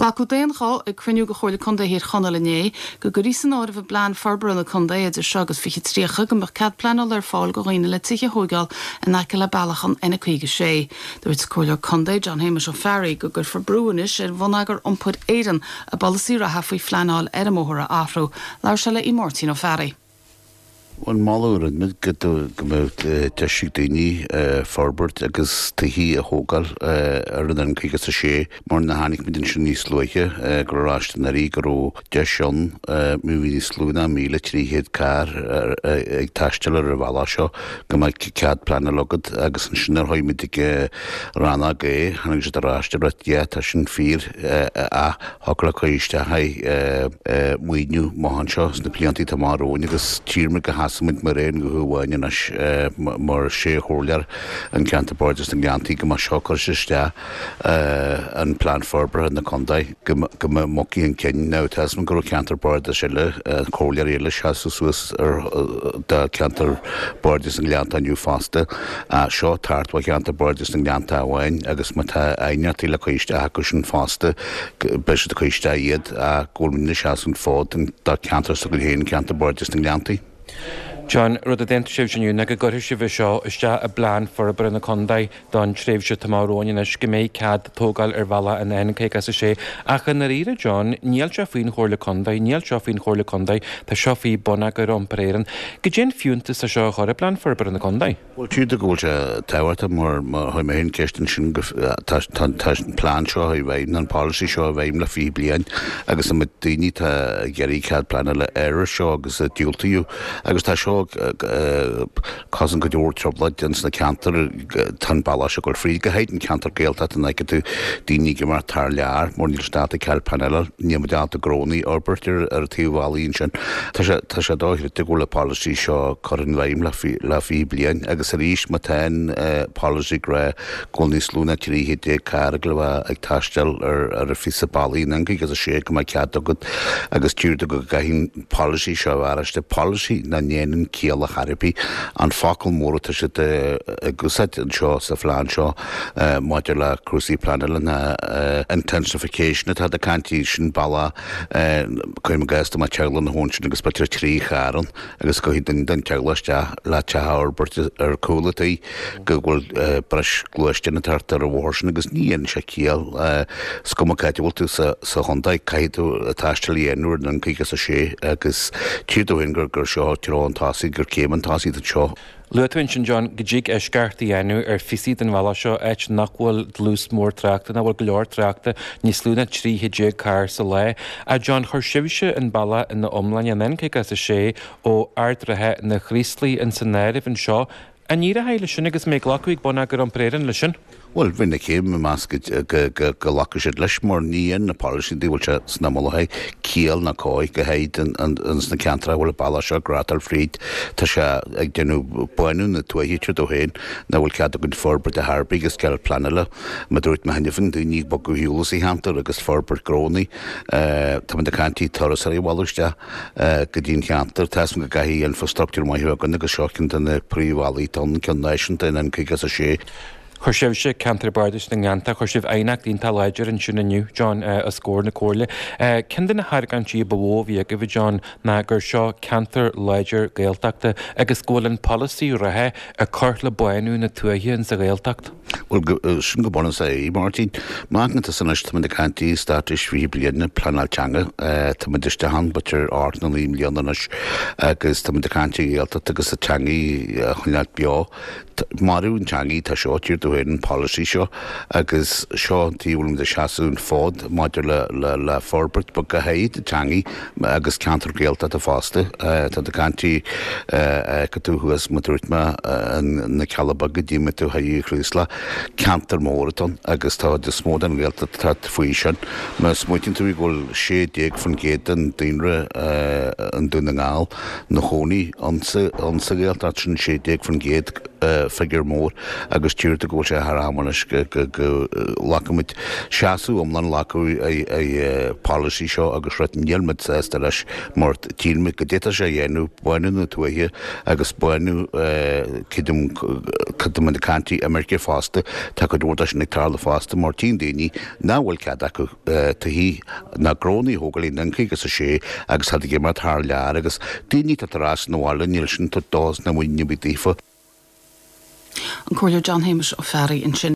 Glacu déaná ag cruniú go chóirla chunda hir chonal inné, go gorísan áir bh plan farbrana chunda idir segus fi trícha go mar cad planal ar fáil go réine le tiche thugáil in aice le bailachan ina chuige sé. Dúirt cóir chunda John Hamish ó Ferry go gur forbrúanis ar bhnagur ompud éan a ballasí a hafaí flanáil ar a móthra afrú, leir se le I Martin ó Ferry. An máúr an mid go teisiigh daoine forbert agus taí a thógáil ar an chuigeas a sé mar na hánig midin sin níos luiche gur ráiste naí gur de sean mú níos lúna míle tríhéad car ag taistil ar a bhla seo go mai cead plan logad agus an sin ar haimid ranna gé hanig sé ráiste brethe tá sin fír a thula chuiste ha muoinú máhan seo na pliantí tá máróin agus tíirrma go hasamid mar réon go bhhaine mar sé chóirlear an Canterbury na gceantaí go mar seochar siste an plán forbar na condaid go mocí an cin ná tasman gur Canterbury se le chóirlear éile se suas ar de Canterbury na gceanta nniu fásta a seo tartha Canterbury na gceanta bhhain agus má tá aine le chuiste a go sin fásta be a chuiste iad a ggóilmine seaún fád an dá Cantar go héon Canterbury na gceantaí. John, rud a dent sibh sinú na go gothir sibh seo iste a bláán for a brna condaid don tréimh se tamáróin is go méid cad tógáil ar bhela an NK as a sé. Acha na ríre John, níl se faoin chóirla condaid, níl se faoin chóirla condaid tá seo faoi bona go rompréiran. Go dén fiúnta sa seo chóir a bláán for a brna condaid? Well, tíad a ggóil se táhairta mar chuid mé hén ceistan sin tá plán seo a bhaim an policy seo a bhaim le fí bliain agus am daoine tá geirí cad plán le air seo agus a diúltaíú agus tá seo cos an go dúir troblaid dins na cantar tan bailá se gur frí go héid an cantar géalta an ag tú daoine go mar tar lear mór níl státa ceil panela níamadáanta grónaí orbertir ar tíomhálíonn sin. Tá sé dóithir go le policy seo chuann bhaim le fí bliain agus a ríis má tain policy gra ggóil níos lúna tríhé dé car go bh ag taistil ar a fisa bailíon an agus a sé go mai cead agad agus tíúrta go gaithín policy seo bharaiste policy na néanaan céal a charipí an facail móra tá si gusaid an seo sa phláán seo maidir le crusaí planile na intensification atá a cantí sin balla chuim gasta mai teaglan na hón sin agus betir trí cháran agus go hí den teaglaiste le tehabert ar cólataí go bhfuil breis glúiste na tartar a bhhar sin agus níon se céal scomacaide bhfuil tú sa chundaid caiú a taistilíonúir an chuigeas a sé agus tíúhin gur seo tirán gur céman tásaí a seo. Luathain sin John go dtí eisceartaí enú ar fií den bhela seo éit nachhfuil dlús mór treachta na bhfuil go leor treachta níos lúna tríhéide car sa le a John chuir sibhise an balla in na omlainn an NK as a sé ó ardrathe na chríslí in san néirih an seo a ní a héile sin agus mé ghlacuigh bona gur an préan lei sin. Well, vinna céim más go lacha sé leis mór níon na policy díhfuil se sna mthe cíal na cóid go héid an na ceantra bhfuil bailá seo gratal fríd tá se ag denú buinú na tuahéitir do héin na bhfuil cead gon forbert a Harbí agus ceall planile ma dúirt me hanifin dúní bo go hiúlas í hamtar agus forbert grónaí tá man de cantí toras ar bhhaiste go dtíon cheantar teas go gaithí infrastructúr maithú gan agus seocin den na príomhhaí tan ceannéisian an chuigeas a sé. Chuir sibh se Canterbury na gceanta chuir sibh éanacht dín tal leidir an siúna nniu John a scór na cóirla. Cin den na hargantí bhóhí a go bh John na gur seo Cantar Leidir Gaeltachta agus scólann policy rathe a chuirt le buinú na tuaithe sa Gaeltacht. Well, sin go bonna sé Martin mágna san na de cantí status fhí blianana planalteanga tá duiste han butir át na líon leananas agus tá de cantí Gaeltacht agus a teangaí chuinealt beá marún teangaí tá seo tíir do héan policy seo agus seo tíúlim de seaún fád maidir le forbert bu go héad teangaí agus Cantar Gaelta a fásta tá de cantí go túhuas matúirtma na cealaba go ddíime tú haí chrúsla Cantar móraton agus tá de smód an Gaelta tá faoi sin me smuotin tú ghil sé déag fan géad an daonre an dúna ngáil na chonaí ansa Gaelta sin sé déag fan géad figur mór agus tíirta go sé harrámanis go lachamid seaú omlan lacu policy seo agus rétinhéalmid leis mar tíimi go déta sé dhéanú buinú na tuaithe agus buinú chudum na cantí America fásta tá go dúirta sin agtála fásta mar tí daoine náhfuil cead acu tahí na grónaí hógalí nancaí agus a sé agus had gé mar th lear agus daoine tá rás nóhála níl sin tá dás na muine bit dífa. An cóir John Hamish ó Ferry in sin